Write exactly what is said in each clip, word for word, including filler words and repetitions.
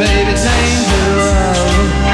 baby, dangerous.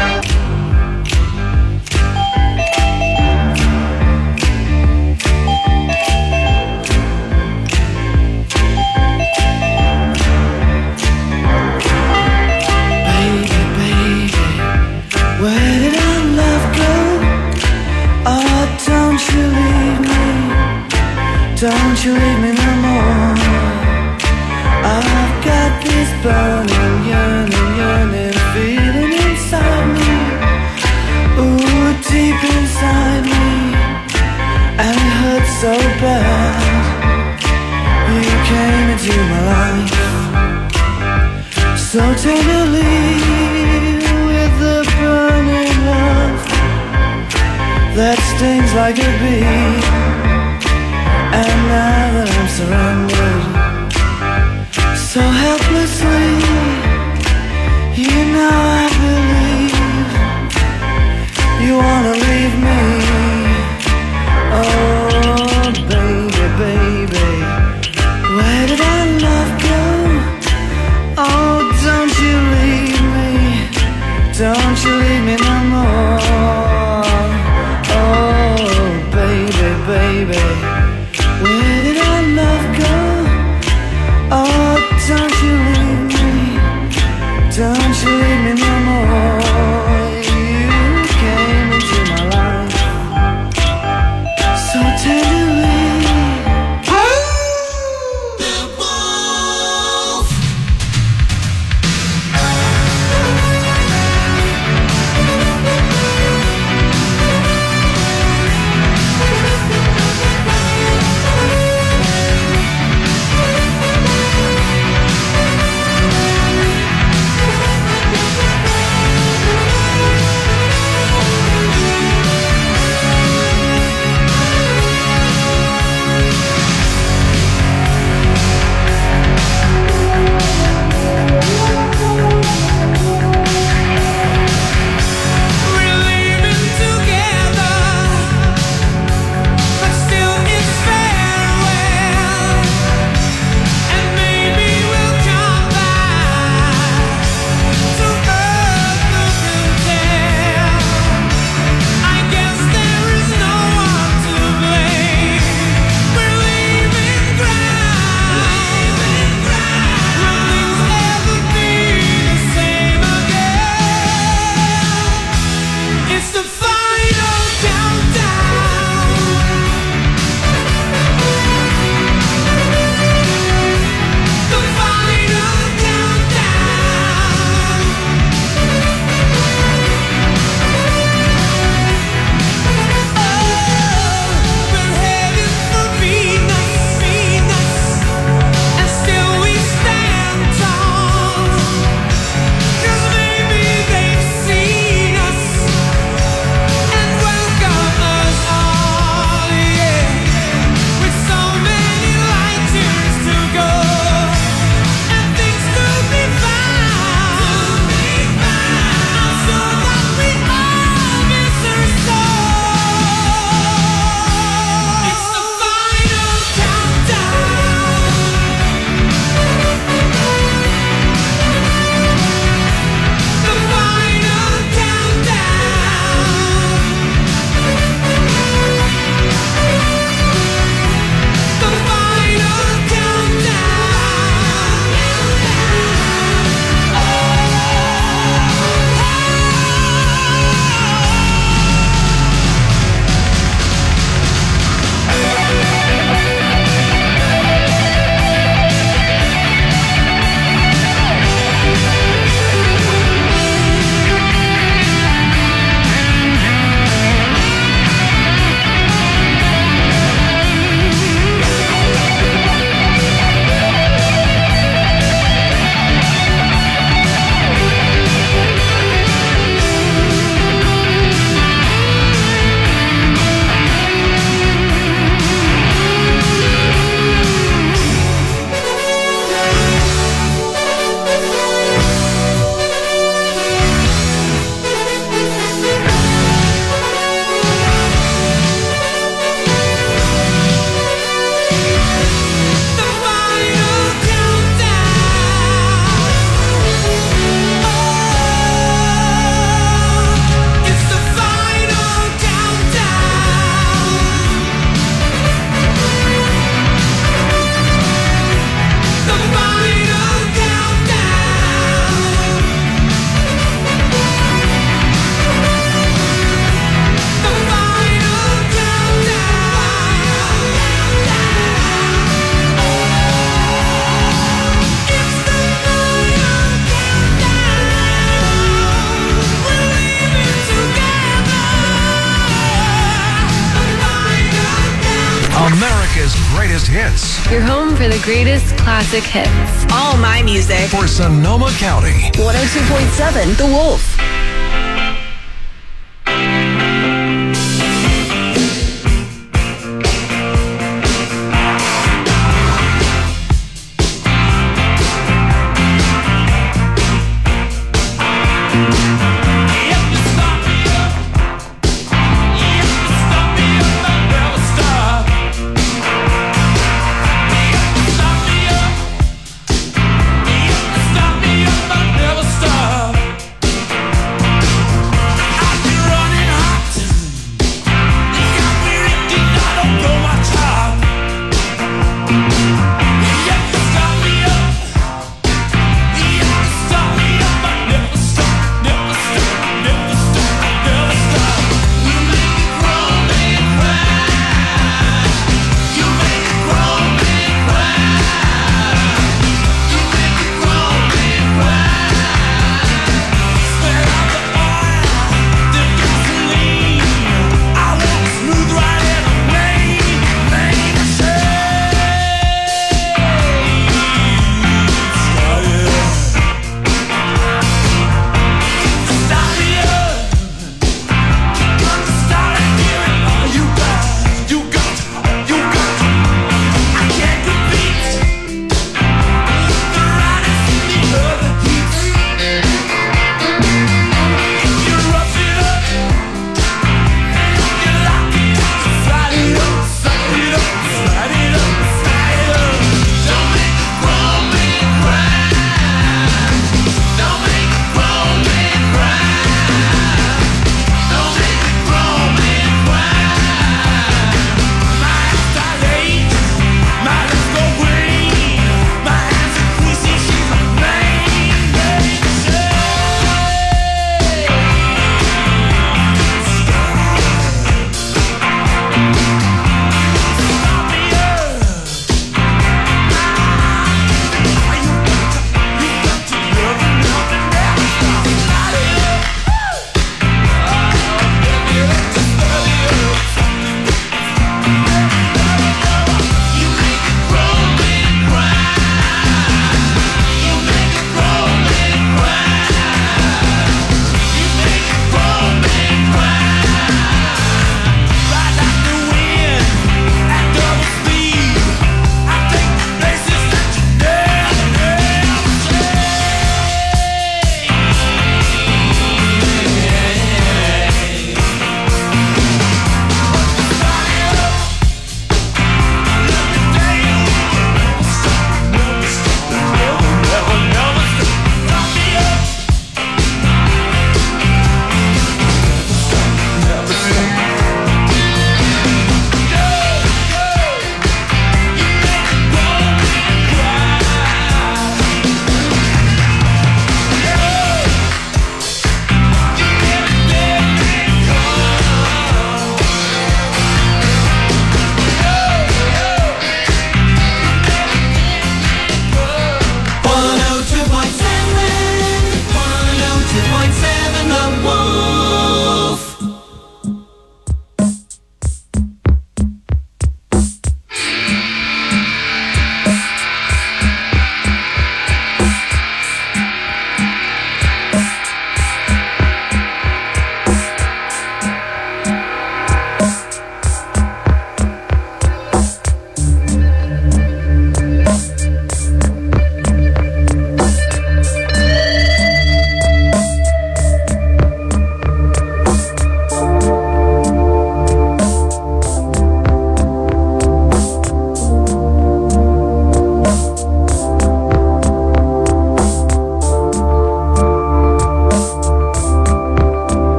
Baby, baby, where did our love go? Oh, don't you leave me, don't you leave me no more. I've got this burning, yearning, yearning feeling inside me, ooh, deep inside me, and it hurts so bad. You came into my life so tenderly, with the burning love that stings like a bee. And now that I'm surrendered so helplessly, you know I believe you wanna leave me. Oh baby, baby, where did our love go? Oh, don't you leave me, don't you leave me no more. Oh baby, baby, where did our love go? Oh, don't you leave me, don't you leave me no more. You came into my life so tenderly. greatest hits. Your home for the greatest classic hits. All my music. For Sonoma County. one oh two point seven The Wolf. Stop me up, I never stop.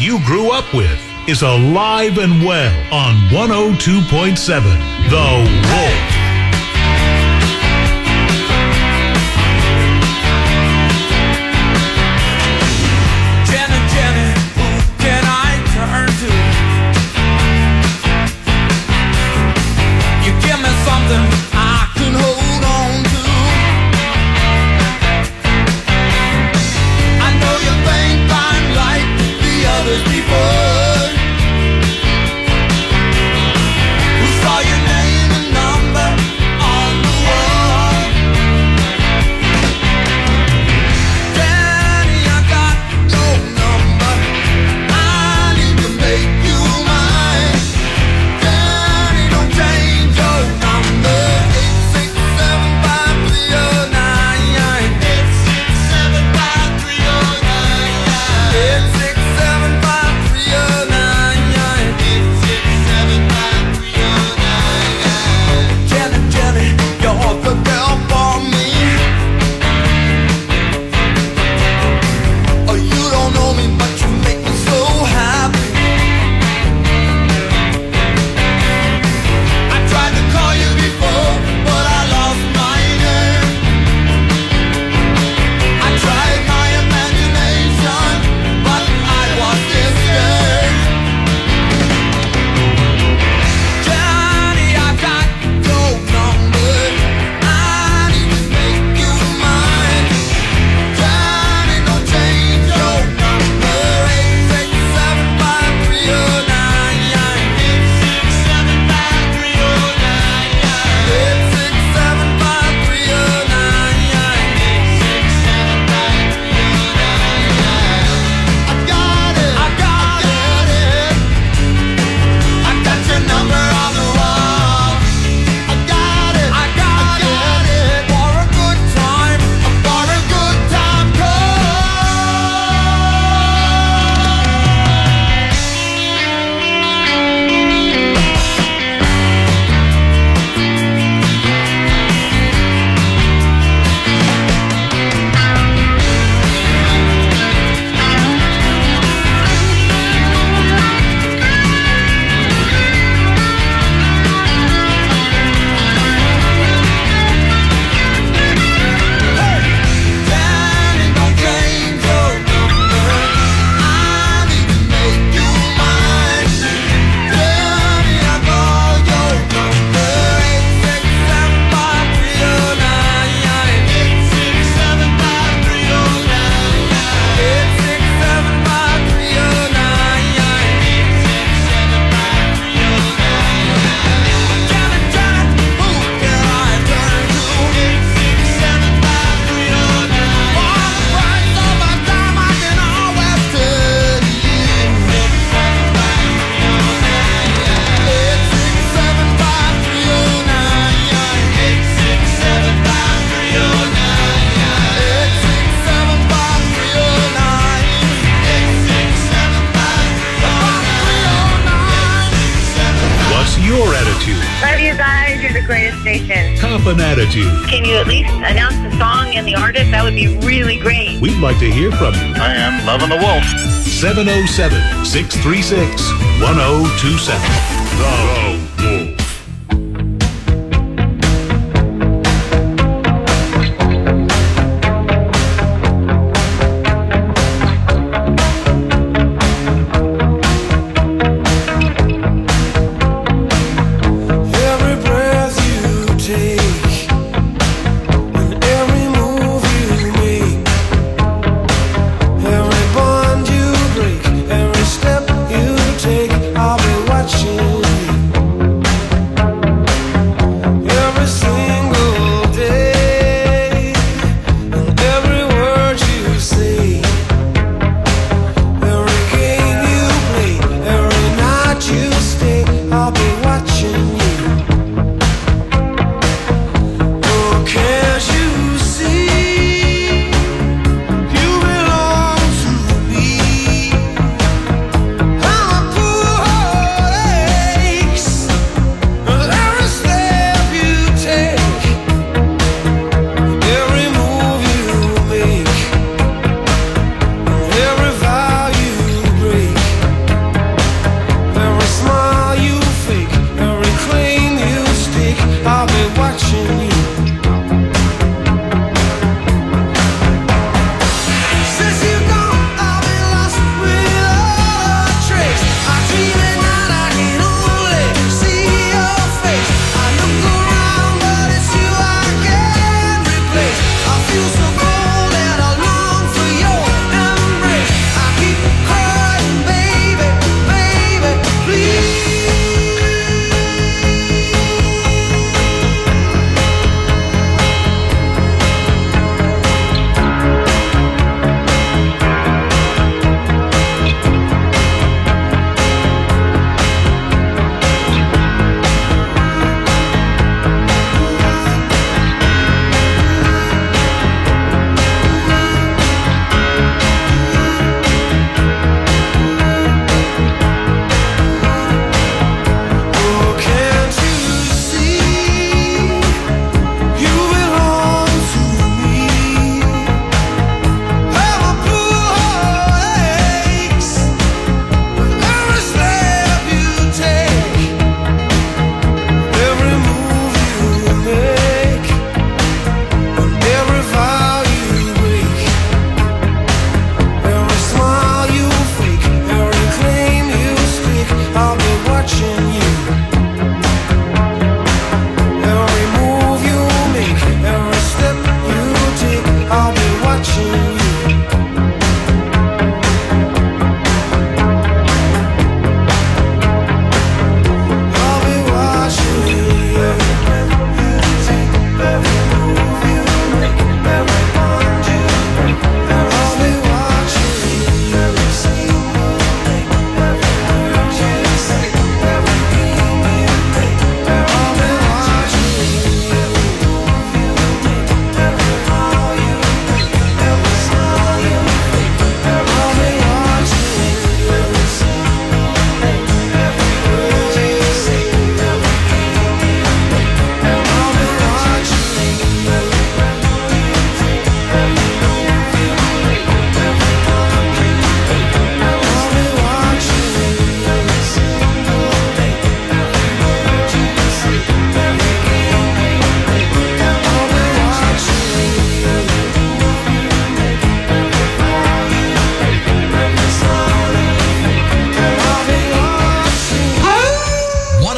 you grew up with is alive and well on one oh two point seven The Wolf. An attitude. Can you at least announce the song and the artist? That would be really great. We'd like to hear from you. I am Loving the Wolf. seven oh seven, six three six, one oh two seven The Wolf. Every step you take, I'll be watching you.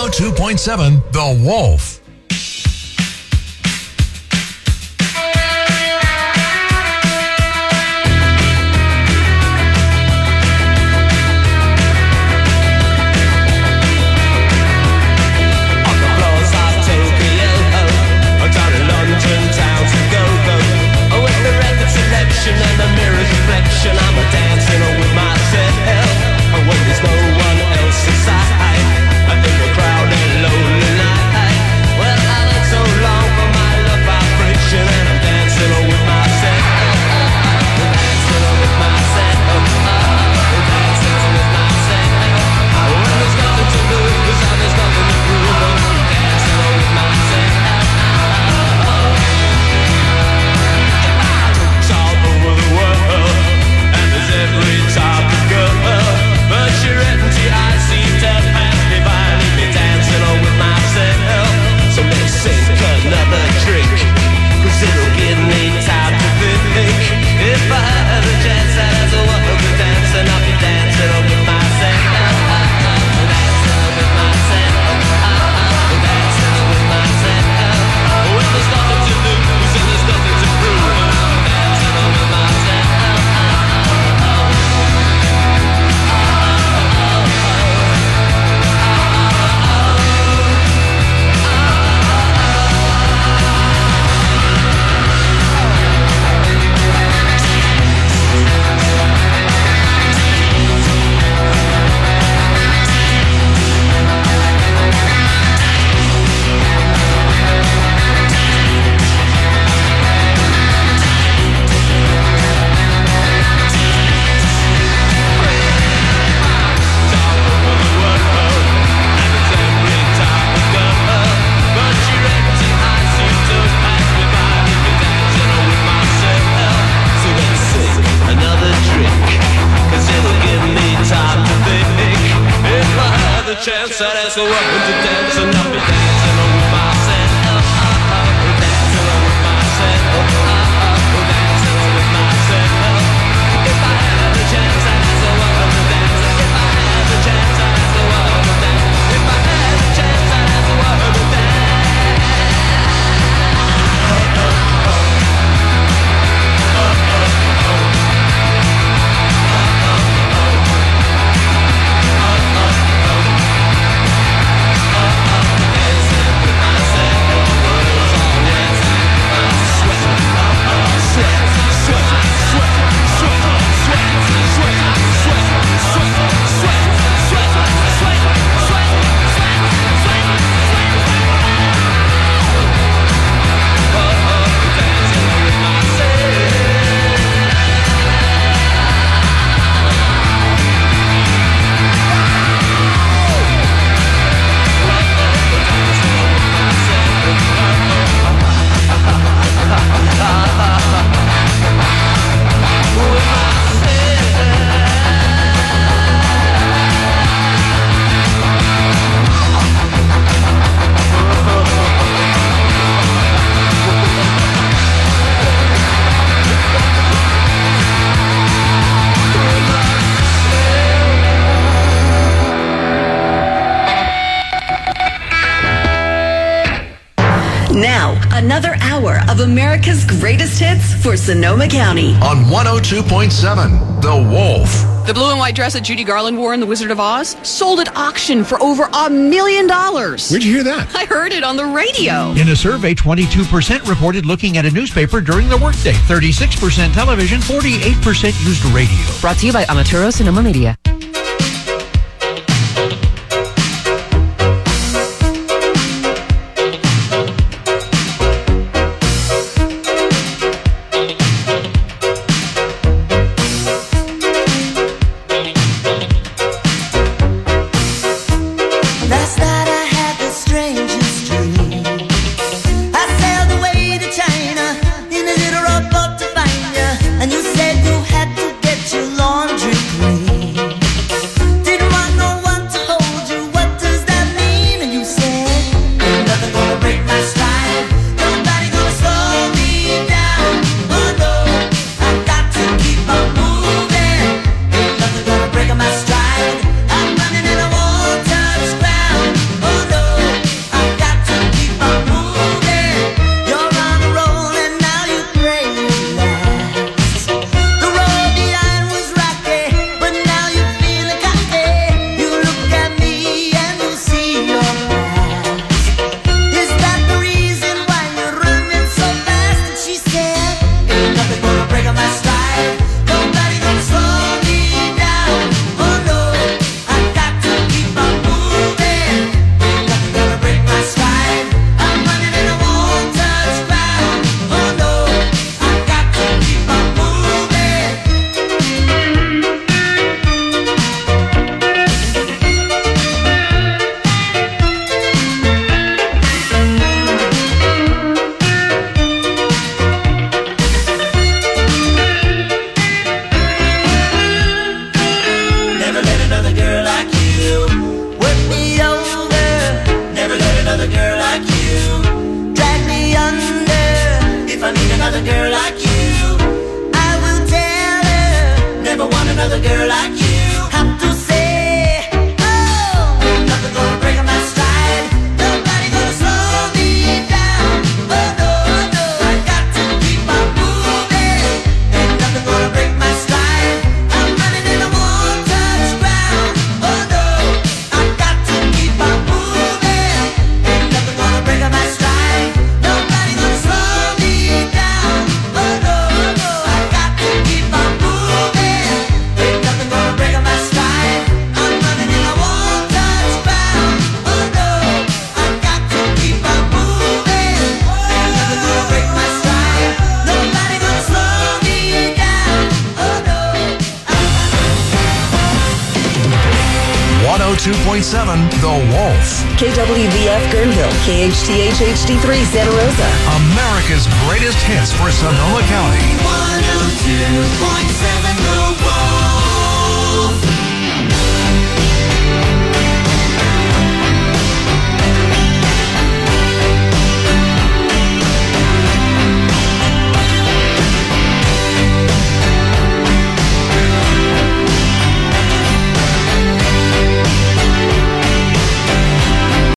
oh two point seven The Wolf. And the mirror's reflection, I'm a dancing with myself. And when there's no one else inside, I think a crowded, lonely night. Well, I look so long for my love vibration, and I'm dancing with myself. I'm dancing with myself. I'm dancing with myself. When there's nothing to lose and there's nothing to prove, I'm dancing with myself. Every type of girl, but your empty eyes seem to pass me by, leave me dancing on with myself. So let's sink another drink, cause it'll give me time to think. If I had a chance as a woman to dance, and I'll be dancing on with myself. Dancing on with myself. Dancing on with myself. When there's nothing to lose and there's nothing to prove, dancing on with myself. Chance that as a woman to dance, and I'll be dancing on with myself. Dancing on with myself. Dancing on with myself. If I had a chance as a woman to dance, if I had a chance as a woman to dance, if I had a chance as a woman to dance. Another hour of America's greatest hits for Sonoma County. On one oh two point seven The Wolf. The blue and white dress that Judy Garland wore in The Wizard of Oz sold at auction for over a million dollars. Where'd you hear that? I heard it on the radio. In a survey, twenty-two percent reported looking at a newspaper during the workday, thirty-six percent television, forty-eight percent used radio. Brought to you by Amaturo Sonoma Media. And you said you had to get your laundry clean. two point seven The Wolf. K W V F Guerneville, K H T H H D three Santa Rosa. America's greatest hits for Sonoma County. one oh two point seven The Wolf.